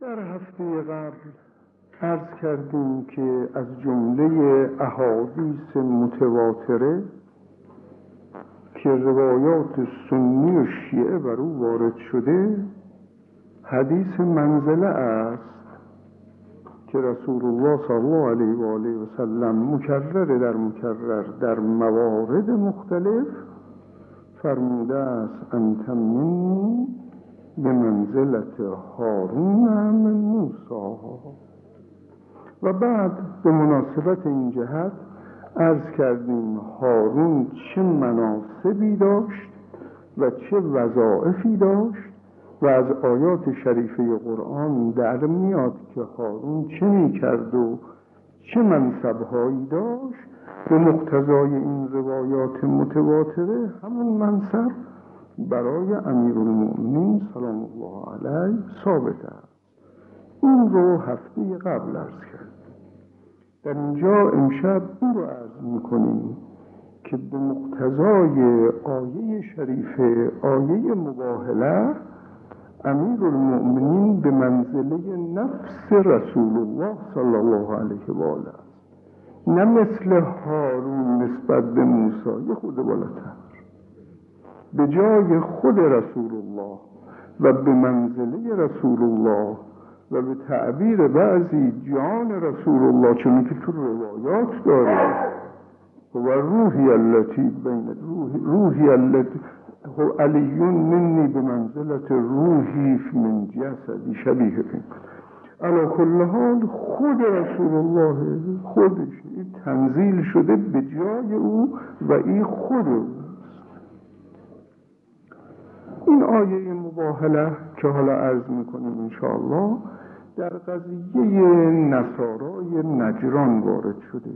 در هفته قبل عرض کردیم که از جمله احادیث متواتره که روایات سنی و شیعه بر او وارد شده حدیث منزله است که رسول الله صلی الله علیه و آله و سلم مکرر در موارد مختلف فرموده است انت منی به منزلت هارون من موسی. و بعد به مناسبت این جهت عرض کردیم هارون چه مناسبی داشت و چه وظایفی داشت و از آیات شریفه قرآن در میاد که هارون چه میکرد و چه منصبهایی داشت. به مقتضای این روایات متواتره همون منصب برای امیرالمؤمنین سلام الله علیه ثابت است. این رو هفته قبل عرض کرد. در اینجا امشب این رو عرض میکنیم که به مقتضای آیه شریفه، آیه مباهله، امیرالمؤمنین به منزله نفس رسول الله صلی الله علیه و آله است، نه مثل هارون نسبت به موسی، یه خود بالاتر، به جای خود رسول الله و به منزله رسول الله و به تعبیر بعضی جان رسول الله، چون که تو روایات داره و روحی التي بین روحی التي علی منی به منزلت روحی من جسدی شبیه این. علی کل حال خود رسول الله خودش تنزیل شده به جای او و این خود او. این آیه مباهله که حالا عرض میکنیم انشاءالله در قضیه نصارای نجران وارد شده.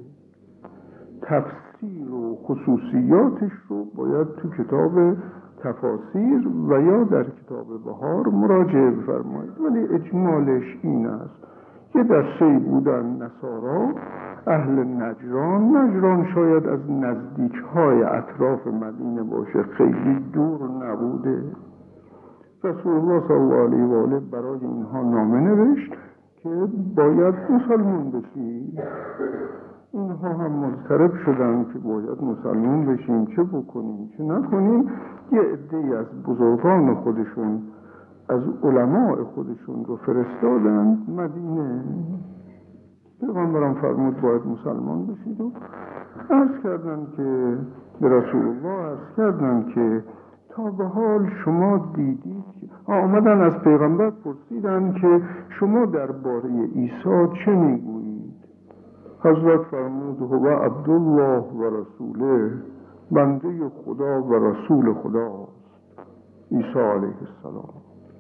تفسیر و خصوصیاتش رو باید تو کتاب تفاسیر و یا در کتاب بهار مراجعه بفرمایید، ولی اجمالش این است که دسته بودن نصارا اهل نجران شاید از نزدیک‌های اطراف مدینه باشه، خیلی دور نبوده. رسول الله صلی الله علیه و آله برای اینها نامه نوشت که باید مسلمان بشی. اینها هم مضطرب شدن که باید مسلمان بشیم، چه بکنیم چه نکنیم. یه عده‌ای از بزرگان خودشون، از علماء خودشون رو فرستادن مدینه. پیغمبرم فرمود باید مسلمان بشید و عرض کردن که به رسول الله عرض کردن که تا به حال شما دیدید، آمدن از پیغمبر پرسیدن که شما درباره عیسی چه میگویید؟ حضرت فرمود هو عبدالله و رسوله، بنده خدا و رسول خداست عیسی علیه السلام.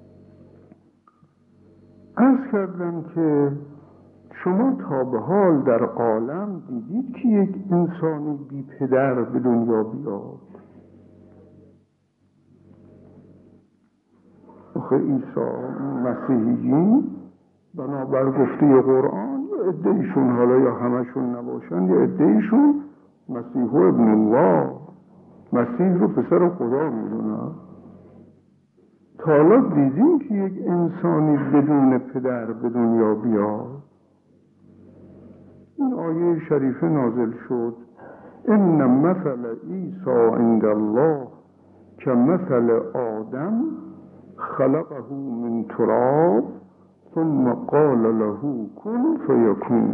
عرض کردن که شما تا به حال در عالم دیدید که یک انسانی بی پدر به دنیا بیاد؟ آخه عیسی مسیحیین بنابر گفته قرآن یه عده‌ایشون، حالا یا همشون نباشن، یه عده‌ایشون مسیح ابن الله، مسیح رو پسر خدا میدونن. تا حالا دیدیم که یک انسانی بدون پدر به دنیا بیاد؟ این آیه شریفه نازل شد ان مثل عیسی عند الله کمثل آدم خلقه من تراب ثم قال له کن فیکون.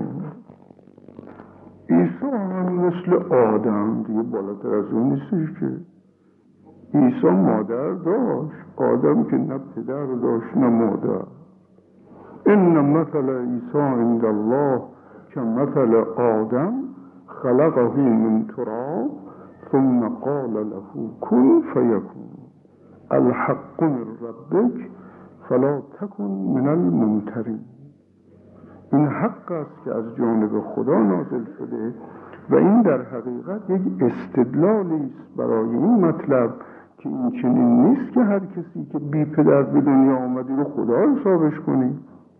عیسی هم مثل آدم، دیگه بالاتر از اون نیستش که. عیسی مادر داشت، آدم که نه پدر داشت نه مادر. ان مثل عیسی عند الله کمثل آدم خلقه من تراب ثم قال له کن فیکون الحق من ربک فلا تکن من الممترین. این حق است که از جانب خدا نازل شده و این در حقیقت یک استدلالی است برای این مطلب که این چنین نیست که هر کسی که بی پدر به دنیا آمدی رو خدا حسابش کنی.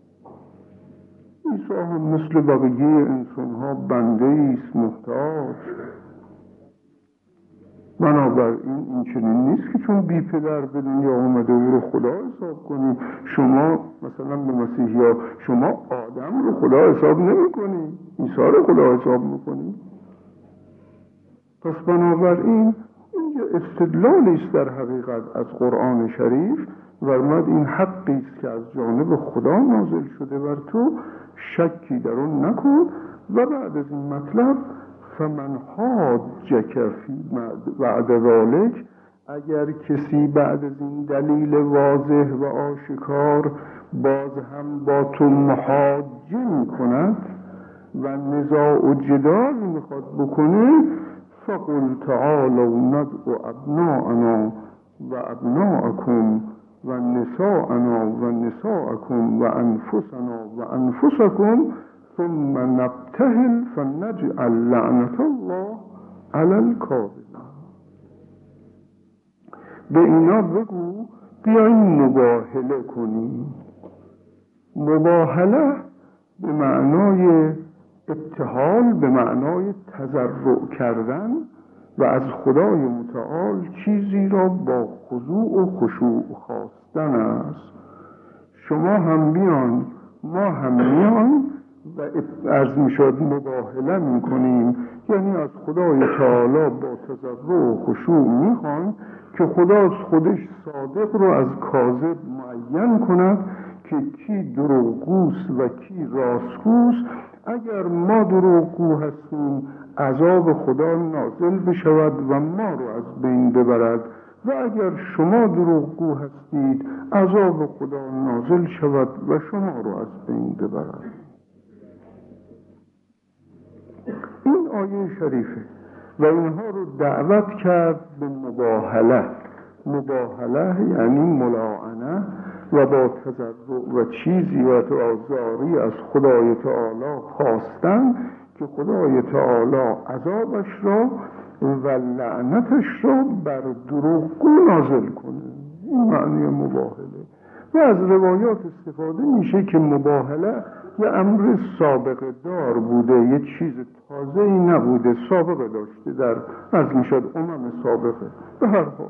عیسی هم مثل بقیه انسان ها بنده ایست، محتاج. بنابراین این چنین نیست که چون بی پدر به دنیا آمده او رو خدا حساب کنی. شما مثلا به مسیحی ها شما آدم رو خدا حساب نمی کنی، عیسی رو خدا حساب میکنی. پس بنابراین این استدلالی است در حقیقت از قرآن شریف و این حقی است که از جانب خدا نازل شده بر تو، شکی در اون نکن. و بعد از این مطلب فمن حاجک فی بعد ذلک، اگر کسی بعد از این دلیل واضح و آشکار باز هم با تو محاجه می کند و نزاع و جدال میخواد بکنه، فقل تعالوا ندعو ابناءنا و ابناءکم و نساءنا و نساءکم و انفسنا و انفسکم ثم نبتهل فنجعل لعنت الله علی الکاذبین. به اینا بگو بیاین مباهله کنیم. مباهله به معنای ابتهال، به معنای تضرع کردن و از خدای متعال چیزی را با خضوع و خشوع خواستن است. شما هم بیان، ما هم میان و از میشد مباهله میکنیم، یعنی از خدای تعالی با تضرع و خشوع میخوان که خدا از خودش صادق رو از کاذب معین کند که کی دروغگوست و کی راستگوست. اگر ما دروغگو هستیم عذاب خدا نازل بشود و ما رو از بین ببرد، و اگر شما دروغگو هستید عذاب خدا نازل شود و شما رو از بین ببرد. این آیه شریفه و اینها رو دعوت کرد به مباهله. مباهله یعنی ملاعنه و با تضرع و چیزی و آزاری از خدای تعالی خواستن که خدای تعالی عذابش را و لعنتش را بر دروغگو نازل کنه. این معنی مباهله. و از روایات استفاده میشه که مباهله یه امر سابقه دار بوده، یه چیز تازه ای نبوده، سابقه داشته در از میشد سابقه. به هر حال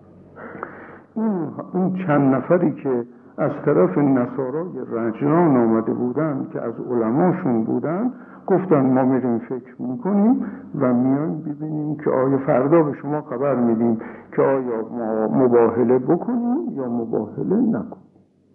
این چند نفری که از طرف نصارای رجران آمده بودن که از علماشون بودن، گفتن ما میریم فکر میکنیم و میایم ببینیم که آیا فردا به شما خبر میدیم که آیا ما مباهله بکنیم یا مباهله نکنیم.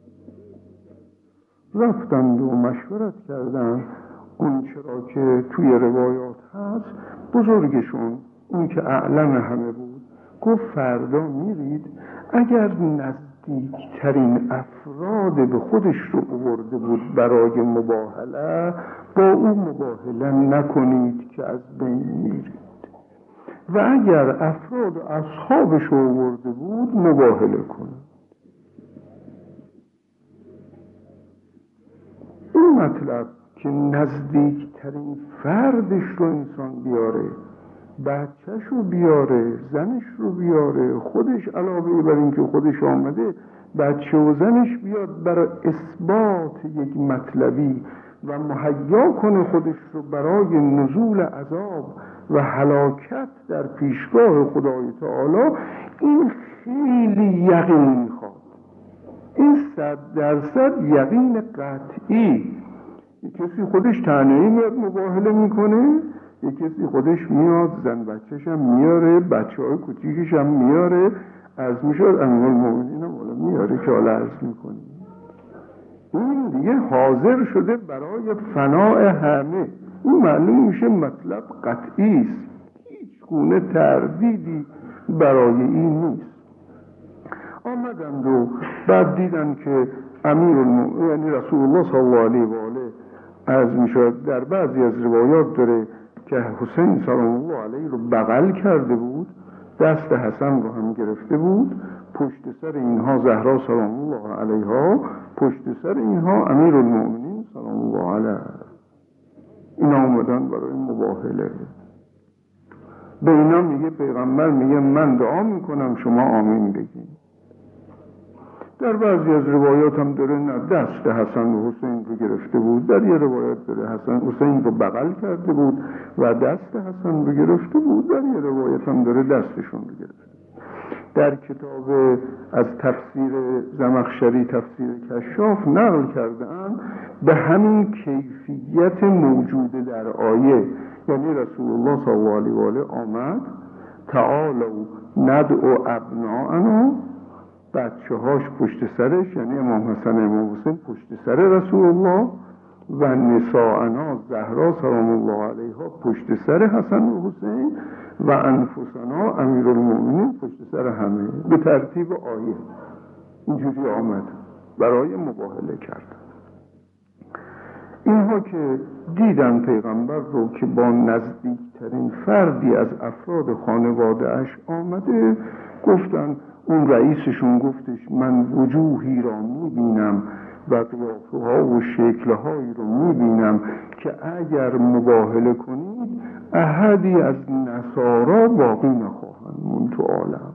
رفتند و مشورت کردن. اون چرا که توی روایات هست، بزرگشون اون که اعلم همه بود گفت فردا میرید، اگر نزدیکترین افراد به خودش رو آورده بود برای مباهله، با او مباهله نکنید که از بین میرید، و اگر افراد و اصحابش رو آورده بود مباهله کنید. این مطلب که نزدیکترین فردش رو انسان بیاره، بچهش رو بیاره، زنش رو بیاره، خودش علاوه بر این که خودش آمده بچه و زنش بیاد برای اثبات یک مطلبی و مهیا کنه خودش رو برای نزول عذاب و هلاکت در پیشگاه خدای تعالی، این خیلی یقین میخواد. این 100% یقین قطعی. کسی خودش تنهایی میاد مباهله میکنه، یک کسی خودش میاد زن بچه‌ش هم میاره، بچه‌های کوچیکش هم میاره، از میشد امیرالمومنین هم میاره که حالا عرض میکنه. این دیگه حاضر شده برای فناء همه. این معلوم میشه مطلب قطعی است، هیچ گونه تردیدی برای این نیست. آمدند و بعد دیدن که امیرالمومنین یعنی رسول الله صلی الله علیه و آله عرض میشد در بعضی از روایات داره که حسین سلام الله علیه رو بغل کرده بود، دست حسن رو هم گرفته بود، پشت سر اینها زهرا سلام الله علیها، پشت سر اینها امیرالمومنین سلام الله علیه. اینا آمدن برای مباهله. به اینا میگه پیغمبر میگه من دعا میکنم شما آمین بگین. در بعضی از روایات هم داره نه دست حسن و حسین رو گرفته بود، در یه روایت داره حسین رو بغل کرده بود و دست حسن رو گرفته بود، در یه روایت هم داره دستشون رو گرفته. در کتاب از تفسیر زمخشری تفسیر کشاف نقل کرده‌اند به همین کیفیت موجود در آیه، یعنی رسول الله صلی الله علیه و آله آمد تعالوا ندعو ابناءنا، بچه‌هاش پشت سرش، یعنی امام حسن امام حسین پشت سر رسول الله و نساءنا زهرا سلام الله علیها پشت سر حسن و حسین و انفسنا امیرالمومنین پشت سر همه، به ترتیب آیه اینجوری آمد برای مباهله کردن. اینها که دیدن پیغمبر رو که با نزدیکترین فردی از افراد خانواده اش آمده، گفتن، اون رئیسشون گفتش من وجوهی را میبینم و قیافه ها و شکل هایی رو میبینم که اگر مباهله کنید احدی از نصارا باقی نخواهند من تو عالم.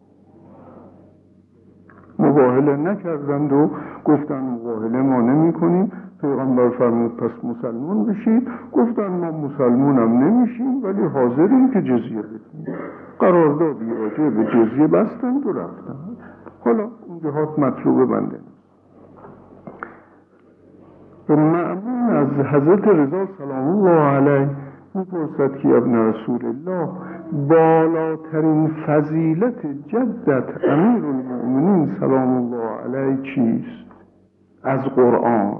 مباهله نکردند و گفتن مباهله ما نمی کنیم. پیغمبر فرمود پس مسلمان بشید. گفتن ما مسلمان هم نمیشیم ولی حاضریم که جزیه بدیم. قراردادی راجع به جزیه بستند و رفتند. حالا این جهات مطلوب بنده. مأمون از حضرت رضا سلام الله علیه میپرسد که ابن رسول الله بالاترین فضیلت جدت امیرالمؤمنین سلام الله علیه چیست؟ از قرآن.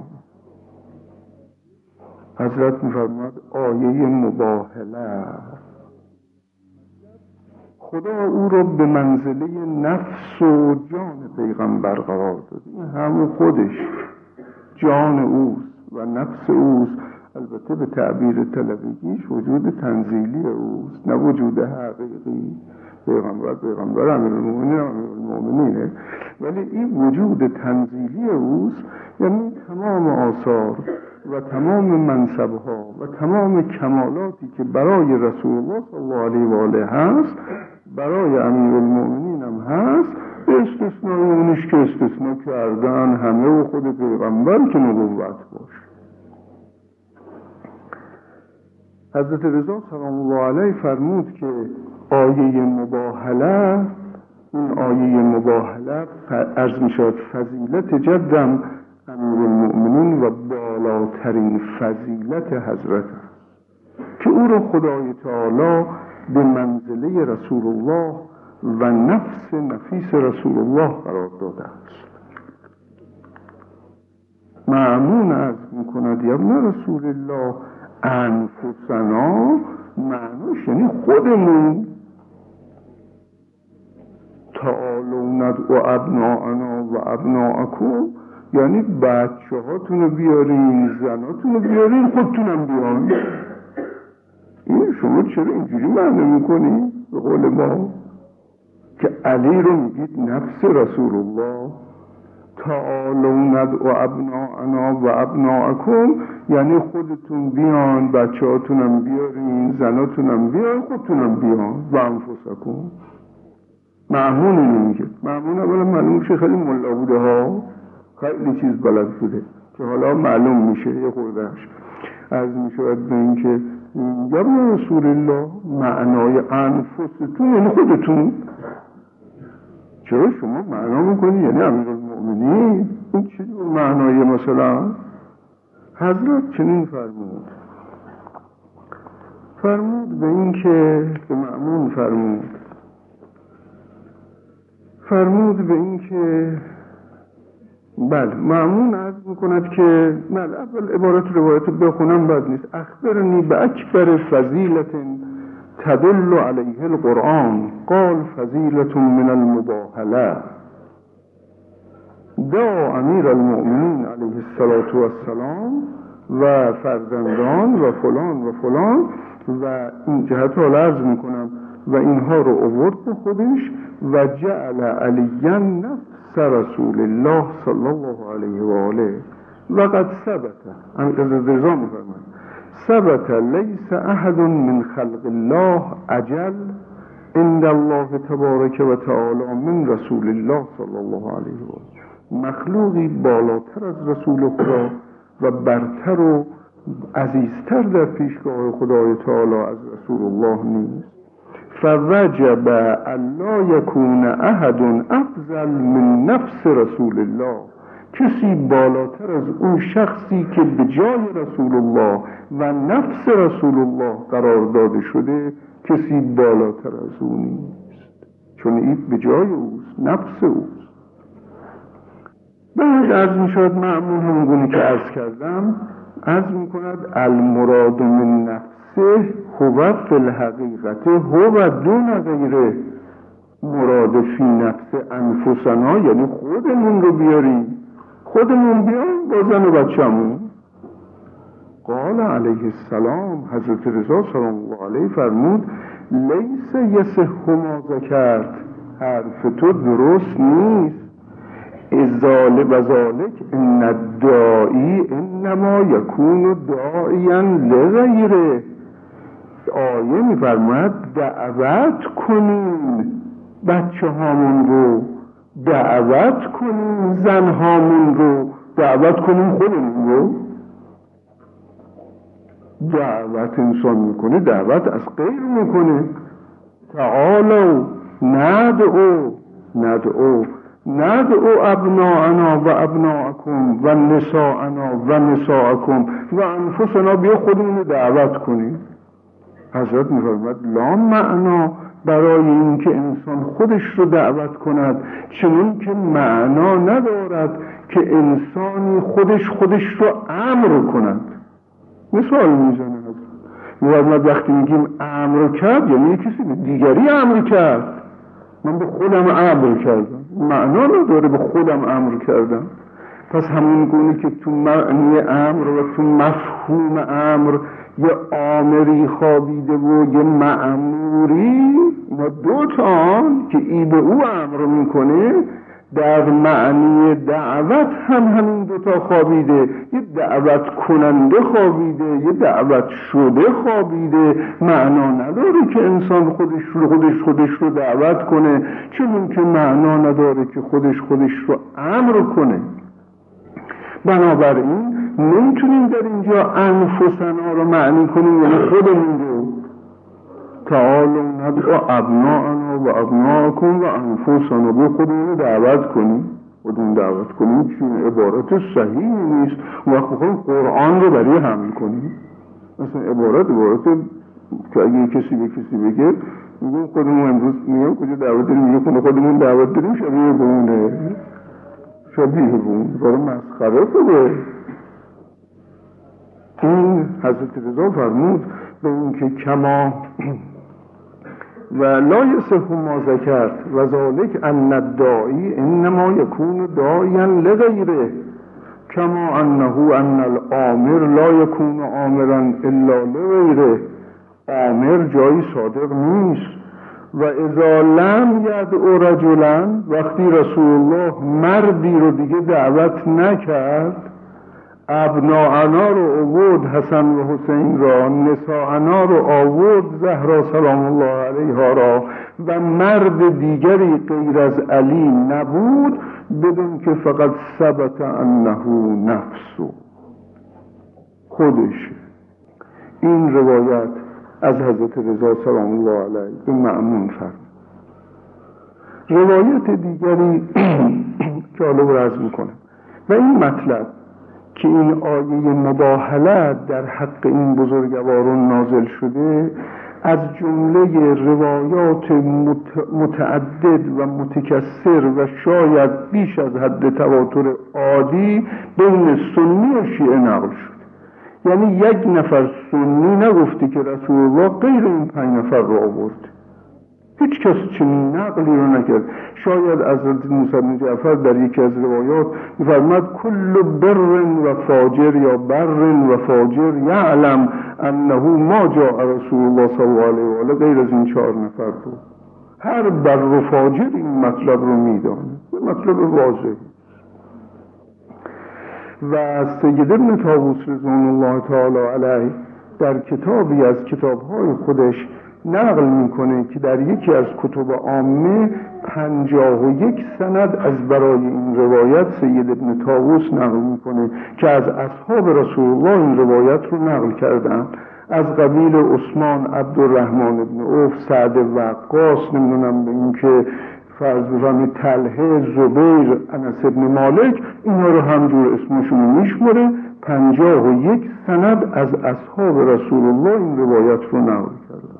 حضرت میفرماد آیه مباهله. خدا او را به منزله نفس و جان پیغمبر قرار داد. این همون خودش جان اوست و نفس اوست، البته به تعبیر طلبگیش وجود تنزیلی اوست، نه وجود حقیقی. پیغمبر امیرالمؤمنینه، ولی این وجود تنزیلی اوست، یعنی تمام آثار و تمام منصبها و تمام کمالاتی که برای رسول الله صلی الله علیه و آله هست برای امیرالمؤمنین هم هست، به استثنای اونش که استثناء کردن همه و خود پیغمبر که نبوت باشه. حضرت رضا سلام الله علیه فرمود که آیه مباهله، این آیه مباهله عرض می شود فضیلت جدم امیرالمؤمنین و بالاترین فضیلت حضرت است که او را خدای تعالی به منزله رسول الله و نفس نفیس رسول الله قرار داده است. مأمون عرض میکند یا ابن رسول الله انفسنا، معنوش یعنی خودمون، تعالوا ندعو ابناءنا و ابناءکم، یعنی بچه هاتون رو بیارین، زناتون رو بیارین، خودتونم بیارین. این شما چرا اینجوری معنی میکنی؟ به قول ما که علی رو میگید نفس رسول الله، تعالوا ندعو ابناءنا و ابناءکم، یعنی خودتون بیان، بچه هاتونم بیارین، زناتونم بیارین، خودتونم بیان و انفسکم. مأمون اینو میگه. مأمون اولا معلوم میشه خیلی ملا بوده ها، خیلی چیز بلد بوده که حالا معلوم میشه یه خوردهش از میشود به این که یا رسول الله معنای انفستون یعنی خودتون. چرا شما معنا میکنی یعنی امیرالمؤمنین؟ این چه جور معنای مثلا؟ حضرت چنین فرمود به این که به مأمون فرمود به این که بله، مأمون عرض میکند که بله، اول عبارت روایت بخونم بد نیست. اخبرنی به اکبر فضیلت تدل علیه القرآن قال فضیلت من المباهله دا امیر المؤمنین علیه السلام و فرزندان و فلان و این جهت رو عرض میکنم و اینها رو آورد به خودش و جعل علیاً نفس رسول الله صلی الله علیه و آله و قد ثبت، از رضا میفرماید ثبت لیس احد من خلق الله اجل عند الله تبارک و تعالی من رسول الله صلی الله علیه و آله. مخلوقی بالاتر از رسول خدا و برتر و عزیزتر در پیشگاه خدای تعالی از رسول الله نیست. فوجب الا یکون احد افضل من نفس رسول الله، کسی بالاتر از اون شخصی که به جای رسول الله و نفس رسول الله قرار داده شده کسی بالاتر از اون نیست، چون این به جای اوست، نفس اوست. بعد عرض می شود معمول همونگونه که عرض کردم، عرض می کند المراد من نفسه هو فی الحقیقت هو دون غیره. مراد فی نفس انفسنا یعنی خودمون رو بیاریم، خودمون بیاریم با زن و بچه‌مون. قال علیه السلام، حضرت رضا سلام الله علیه فرمود لیس یصح ما ذکرت، حرف تو درست نیست. ازال و ذالک ان الداعی انما یکون داعیا لغیره. آیه میفرماید دعوت کنیم بچه هامون رو، دعوت کنیم زن هامون رو، دعوت کنیم خودمون رو. دعوت انسان میکنه، دعوت از غیر میکنه. تعالوا ندعو ابناءنا و ابناءکم و نساءنا و نساءکم و انفسنا، بیا خودمون رو دعوت کنیم. حضرت میفرماید لا معنا برای این که انسان خودش رو دعوت کند، چنین که معنا ندارد که انسانی خودش رو امر کند. مثال میزنه حضرت، وقتی میگیم امر کرد یعنی کسی به دیگری امر کرد. من به خودم امر کردم، معنا نداره به خودم امر کردم. پس همون گونه که تو معنی امر و تو مفهوم امر یه آمری خوابیده و یه مأموری، ما دو تا که ای به او امر میکنه، در معنی دعوت هم همین دوتا خوابیده. یه دعوت کننده خوابیده، یه دعوت شده خوابیده. معنا نداره که انسان خودش رو دعوت کنه، چون که معنا نداره که خودش رو امر کنه. بنابراین نمیتونیم در اینجا انفسنا رو معنی کنیم یعنی خودمون رو. تعالوا ندعو ابناءنا و ابناءکم و انفسنا، به خودمون رو دعوت کنیم. خودمون دعوت کنیم چون عبارت صحیح نیست. وقت بخوایم قرآن رو برای حمل کنیم، مثلا عبارت که اگه کسی به کسی بگه میگه خودمون امروز میگم کجا دعوت داریم، میگه خودمون دعوت داریم، شبیه بونه برای مسخره خوبه. این حضرت رضا فرمود به این که کما و لا یصح ما ذکرت و ذالک ان الداعی انما یکون داعیا لغیره کما انه ان الامر لا یکون آمرا الا لغیره. آمر جایی صادق نیست. و اذا لم یدعو رجلا، وقتی رسول الله مردی رو دیگه دعوت نکرد، ابناءنا رو آورد حسن و حسین را، نساءنا رو آورد زهرا سلام الله علیها را، و مرد دیگری غیر از علی نبود، بدون که فقط ثبت انه نفسه، خودشه. این روایت از حضرت رضا سلام الله علیه به مأمون فرمود. روایت دیگری که حالا عرض میکنم و این مطلب که این آیه مباهلت در حق این بزرگواران نازل شده، از جمله روایات متعدد و متکثر و شاید بیش از حد تواتر عادی بین سنی و شیعه نقل شد. یعنی یک نفر سنی نگفته که رسول الله غیر این 5 نفر رو آورد. هیچ کس چنین نقلی رو نکرد. شاید از حضرت موسی بن جعفر در یکی از روایات می‌فرماید کل بر و فاجر یا بر و فاجر یعلم انه ما جاء رسول الله صلی الله علیه و آله غیر از این 4 نفر رو. هر بر و فاجر این مطلب رو میدانه، مطلب واضح. و سید ابن طاووس رضوان الله تعالی علیه در کتابی از کتاب‌های خودش نقل میکنه که در یکی از کتب عامه 51 سند از برای این روایت سید ابن طاووس نقل میکنه که از اصحاب رسول الله این روایت رو نقل کردن، از قبیل عثمان، عبدالرحمن ابن عوف، سعد وقاص، نمیدونم به این که فرض بفرمایید طلحه، زبیر، انس ابن مالک، اینا رو همجور اسمشون رو میشمره. 51 سند از اصحاب رسول الله این روایت رو نقل کردن.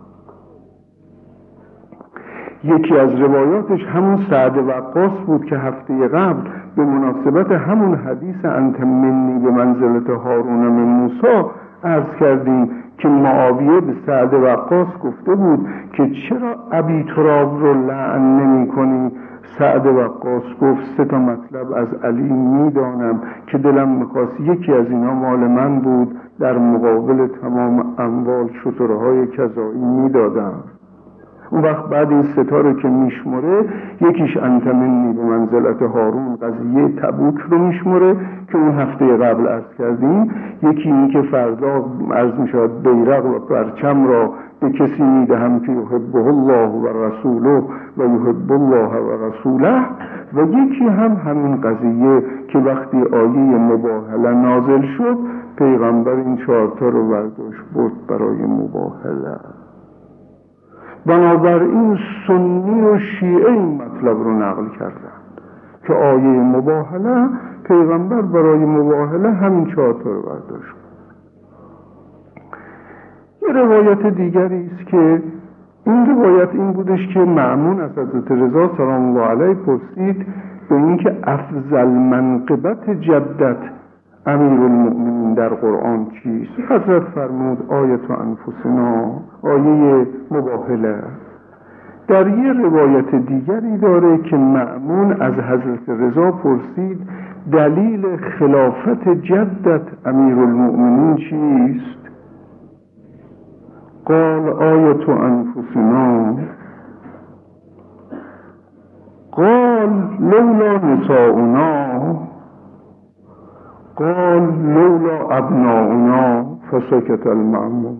یکی از روایاتش همون سعد وقاص بود که هفته قبل به مناسبت همون حدیث انت منی به منزلت هارون من موسی عرض کردیم که معاویه به سعد وقاص گفته بود که چرا ابی تراب رو لعن نمی کنی؟ سعد وقاص گفت 3 مطلب از علی میدانم که دلم میخواست یکی از اینا مال من بود، در مقابل تمام اموال شترهای کذایی میدادم. اون وقت بعد این 3 رو که میشمره، یکیش انت منی به منزلت هارون، قضیه تبوک رو میشمره که اون هفته قبل عرض کردیم. یکی این که فردا عرض میشود بیرق و پرچم را به کسی میدهم که یحبه الله و رسوله و یحب الله و رسوله، و یکی هم همین قضیه که وقتی آیه مباهله نازل شد پیغمبر این 4 رو برداشت برد برای مباهله. بنابراین سنی و شیعه این مطلب رو نقل کردن که آیه مباهله پیغمبر برای مباهله همین 4 رو برداشت. یه روایت دیگری است که این روایت این بودش که مأمون از حضرت رضا سلام الله علیه پرسید به این که افضل منقبت جدت امیرالمؤمنین در قرآن چیست؟ حضرت فرمود آیت انفسنا، آیه مباهله. در یه روایت دیگری داره که مأمون از حضرت رضا پرسید دلیل خلافت جدت امیرالمؤمنین چیست؟ قال آیت انفسنا، قال لولا نساؤنا، قال لولا ابناؤنا، فسکت المأمون.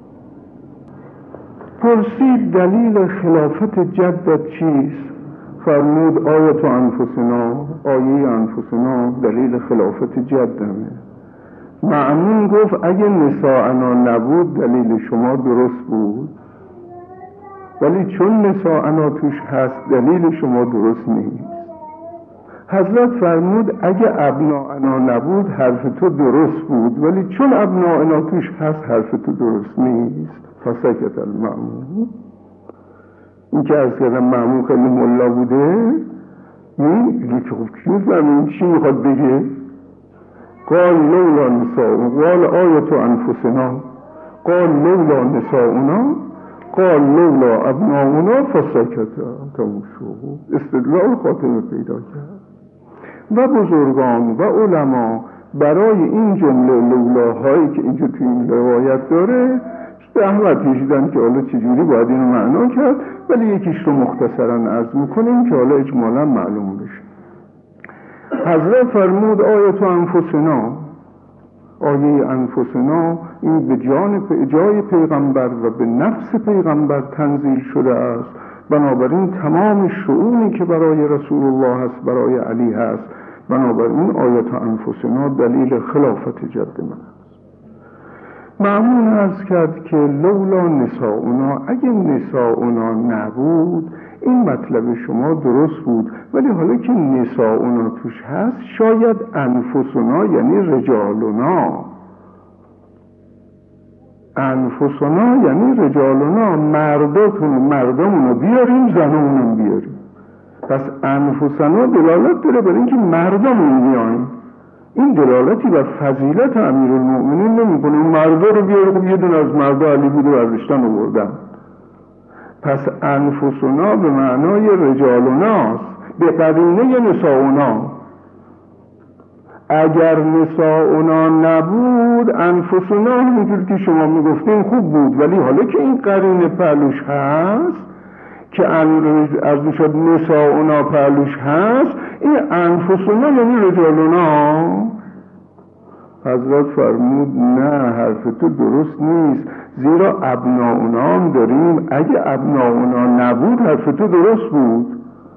پرسید دلیل خلافت جدت چیست؟ فرمود آیت انفسنا، آیه انفسنا دلیل خلافت جدمه. مأمون گفت اگه نساءنا نبود دلیل شما درست بود، ولی چون نساءنا توش هست دلیل شما درست نیست. حضرت فرمود اگه ابناءنا نبود حرف تو درست بود، ولی چون ابناءنا توش هست حرف تو درست نیست. فسکت المأمون. این که عرض کردم مأمون خیلی ملا بوده، این که خوب چی فهمید چی میخواد بگه؟ قال لولا نساؤنا، قال آیت انفسنا، قال لولا نساؤنا، قال لولا ابناؤنا، فسکت. تموم شد. استدلال خاتمه پیدا کرد. و بزرگان و علما برای این جمله لولاهایی که اینجا توی این روایت داره زحمت کشیدن که حالا چجوری باید اینو معنا کرد، ولی یکیش رو مختصرا عرض میکنیم که حالا اجمالا معلوم بشه. حضرت فرمود آیت انفسنا، آیه انفسنا این به جای پیغمبر و به نفس پیغمبر تنزیل شده است. بنابراین تمام شؤونی که برای رسول الله هست برای علی هست. بنابراین آیت انفسنا دلیل خلافت جد من است. مأمون عرض کرد که لولا نساؤنا، اگه نساؤنا نبود این مطلب شما درست بود، ولی حالا که نساؤنا توش هست شاید انفسنا یعنی رجالنا، انفسنا یعنی رجالنا، مردمونو بیاریم زنمونو بیاریم. پس انفسنا دلالت داره بر اینکه مردمون میایم. این دلالتی بر فضیلت امیرالمؤمنین نمیکنه. مردا رو بیاره، خب یه دونه از مردا علی بود و برداشتن آوردن. پس انفسنا به معنای رجالناست به قرینه نساؤنا. اگر نساؤنا نبود انفسنا همونجور که شما میگفتین خوب بود، ولی حالا که این قرینه پهلوش هست که از میشد نساؤنا پهلوش هست، این انفسنا یعنی رجالنا. حضرت فرمود نه، حرف تو درست نیست، زیرا ابناؤنا هم داریم. اگه ابناؤنا نبود حرف تو درست بود.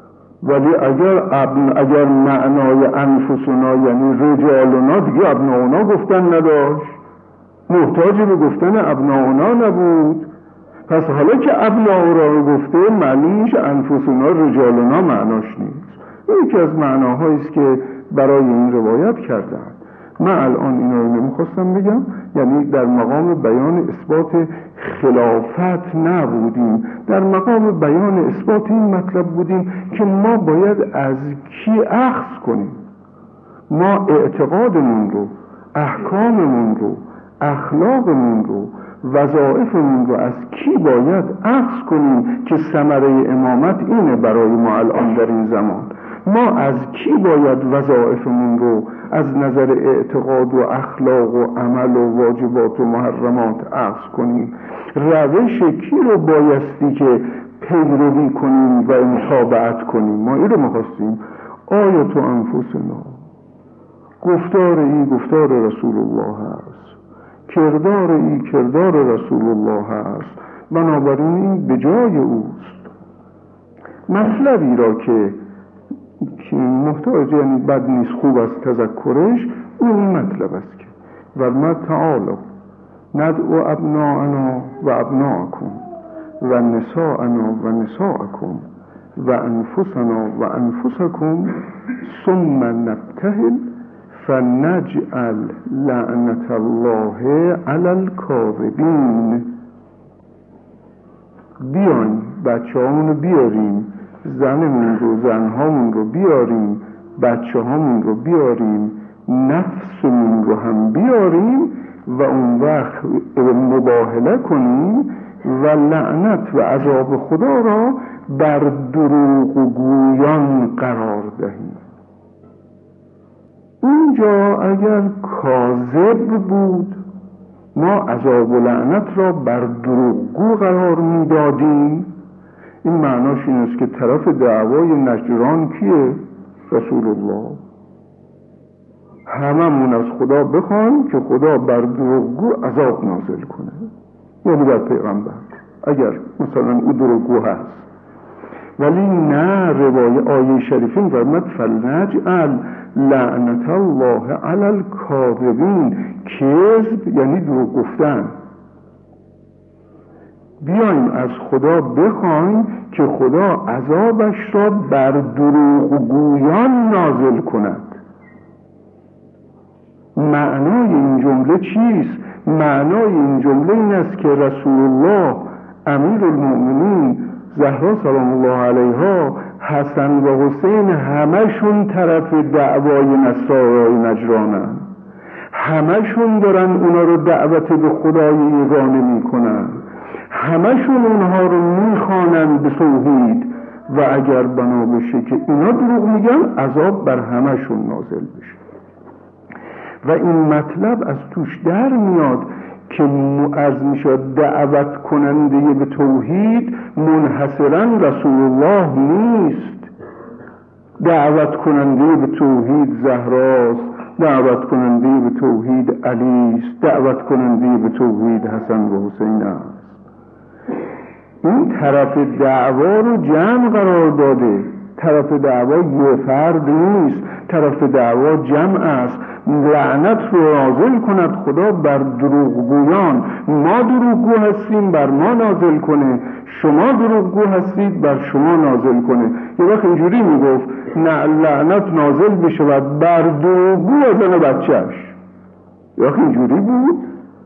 ولی اگر معنای انفسنا یعنی رجالنا، دیگه ابناؤنا گفتن نداشت، محتاج به گفتن ابناؤنا نبود. پس حالا که ابناء را گفته، معلوم میشه انفسنا رجالنا معناش نیست. یکی از معناهایی است که برای این روایت کردن. من الان اینا رو نمیخواستم بگم، یعنی در مقام بیان اثبات خلافت نبودیم، در مقام بیان اثبات این مطلب بودیم که ما باید از کی اخذ کنیم. ما اعتقادمون رو، احکاممون رو، اخلاقمون رو، وظایفمون رو از کی باید اخذ کنیم که ثمره امامت اینه برای ما الان در این زمان. ما از کی باید وظایفمون رو از نظر اعتقاد و اخلاق و عمل و واجبات و محرمات اخذ کنیم؟ روش کی رو بایستی که پیروی کنیم و متابعت کنیم؟ ما این رو می‌خواستیم. آیت انفسنا، گفتار ای گفتار رسول الله هست، کردار ای کردار رسول الله هست، بنابراین این به جای اوست. مطلبی را که محتاج، یعنی بد نیست، خوب است تذکرش، اون مطلب است که ورمد تعالی ندعو ابناءنا و ابناءکم و نساءنا و نساءکم و انفسنا و انفسکم ثم نبتهل فنجعل لعنت الله علی الکاذبین. بیاین بچه هامون رو بیاریم، زنمون رو، زنهامون رو بیاریم، بچه هامون رو بیاریم، نفسمون رو هم بیاریم و اون وقت مباهله کنیم و لعنت و عذاب خدا را بر دروغ و گویان قرار دهیم. اینجا اگر کاذب بود، ما عذاب و لعنت را بر دروغگو قرار میدادیم. این معناش این است که طرف دعوای نجران کیه؟ رسول الله. هممون از خدا بخوایم که خدا بر دروغگو عذاب نازل کنه، یعنی بر پیغمبر، اگر مثلا او دروغگو هست. ولی نه، روایت آیه شریفین فرمود فلنجعل لعنت الله علی الکاذبین. کذب یعنی دروغ گفتن. بیایم از خدا بخوایم که خدا عذابش را بر دروغگویان نازل کند. معنای این جمله چیست؟ معنای این جمله این است که رسول الله، امیر المؤمنین زهرا سلام الله علیها، حسن و حسین همشون طرف دعوای نصارای نجرانن، همشون دارن اونا رو دعوت به خدای یگانه میکنن، همشون اونها رو میخوانن به توحید و اگر بنا بشه که اینا دروغ میگن، عذاب بر همشون نازل بشه. و این مطلب از توش در میاد که از میشد دعوت کننده به توحید منحصرا رسول الله نیست. دعوت کننده به توحید زهراست، دعوت کننده به توحید علی است، دعوت کننده به توحید حسن و حسین است. این طرف دعوا رو جمع قرار داده. طرف دعوا یه فرد نیست، طرف دعوا جمع است. لعنت رو نازل کند خدا بر دروغگویان. ما دروغگو هستیم، بر ما نازل کنه. شما دروغگو هستید، بر شما نازل کنه. یه وقت اینجوری میگفت نه لعنت نازل بشود بر دروغگو و زن بچهش. یه وقت اینجوری بود.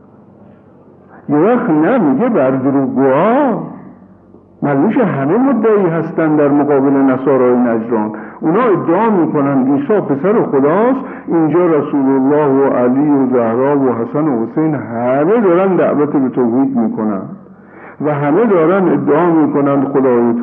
یه وقت نه، میگه بر دروغگوها. معلومش همه مدعی هستن در مقابل نصارای نجران. اونا ادعا میکنن عیسی پسر خداست. اینجا رسول الله و علی و زهرا و حسن و حسین همه دارن دعوت به توحید میکنن و همه دارن ادعا میکنن خدای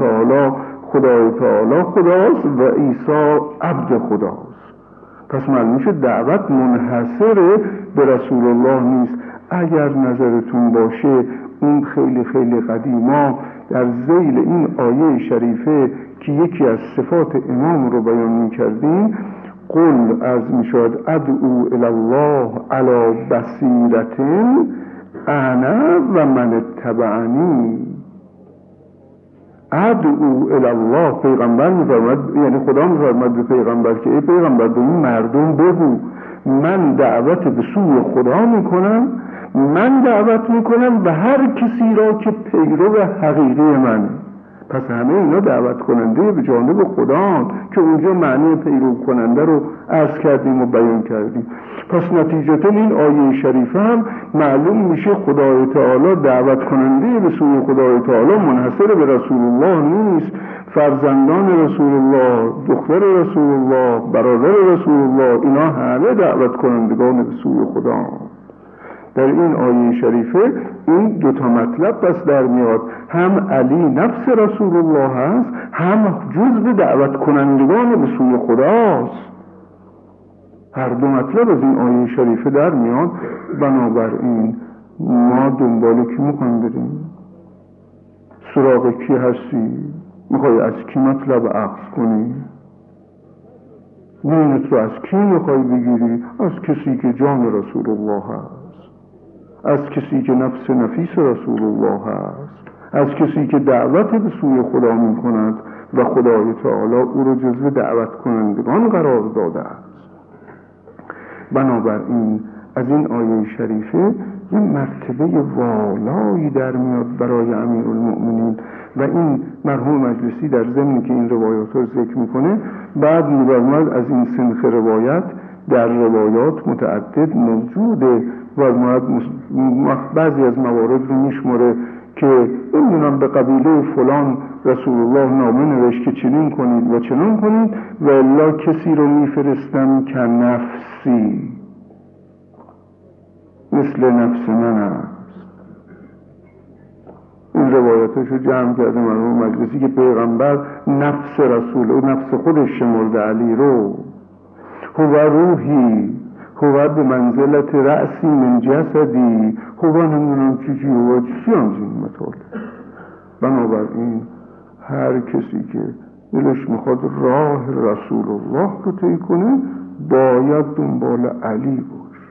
تعالی خداست و عیسی عبد خداست. پس معلومش دعوت منحصر به رسول الله نیست. اگر نظرتون باشه اون خیلی خیلی قدیما در ذیل این آیه شریفه که یکی از صفات امام رو بیان می‌کردیم، قل از میشد ادعو الی الله علی بصیرة انا و من اتبعنی. ادعو الی الله، پیغمبر میفرماد، یعنی خدا میفرماد به پیغمبر که ای پیغمبر به این مردم بگو من دعوت به سوی خدا میکنم، من دعوت میکنم و هر کسی را که پیرو حقیقی من. پس همه اینا دعوت کننده به جانب خدا که اونجا معنی پیرو کننده رو عرض کردیم و بیان کردیم. پس نتیجتا این آیه شریفه هم معلوم میشه خدای تعالی دعوت کننده به سوی خدای تعالی منحصر به رسول الله نیست. فرزندان رسول الله، دختر رسول الله، برادر رسول الله، اینا همه دعوت کنندگان به سوی خدا. در این آیه شریفه این دوتا مطلب بس در میاد، هم علی نفس رسول الله هست، هم جزء دعوت کنندگان به سوی خداست. هر دو مطلب از این آیه شریفه در میاد. بنابراین ما دنبال کی میخوایم بریم؟ سراغ کی هستی؟ میخوای از کی مطلب اخذ کنی؟ دینت رو از کی میخوای بگیری؟ از کسی که جان رسول الله هست، از کسی که نفس نفیس رسول الله هست، از کسی که دعوت به سوی خدا می کند و خدای تعالی او رو جزو دعوت کنندگان قرار داده است. بنابراین از این آیه شریفه یه مرتبه والایی در میاد برای امیرالمؤمنین و این مرحوم مجلسی در ضمن که این روایات رو ذکر میکنه بعد می‌فرماید از این سنخ روایت در روایات متعدد موجوده و بعضی از موارد رو میشماره که نمیدونم به قبیله فلان رسول الله نامه نوشت که چنین کنید و چنین کنید و الا کسی رو میفرستم که نفسی مثل نفس من است. این روایاتشو جمع کرده مرحوم مجلسی که پیغمبر نفس رسول و نفس خودش شمرده علی رو. هو روحی، هو به منزلت رأسی من جسدی، هو نمیدونم چی هو چی هم زین مطالب. بنابراین هر کسی که دلش میخواد راه رسول الله رو طی کنه باید دنبال علی باشه.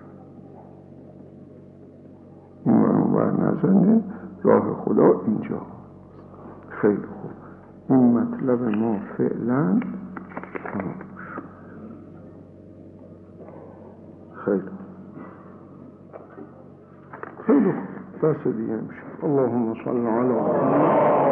این بر نزنه راه خدا اینجا. خیلی خوب، این مطلب ما فعلا تمام. خیلی خوب، بس دیگه میشه. اللهم صل علی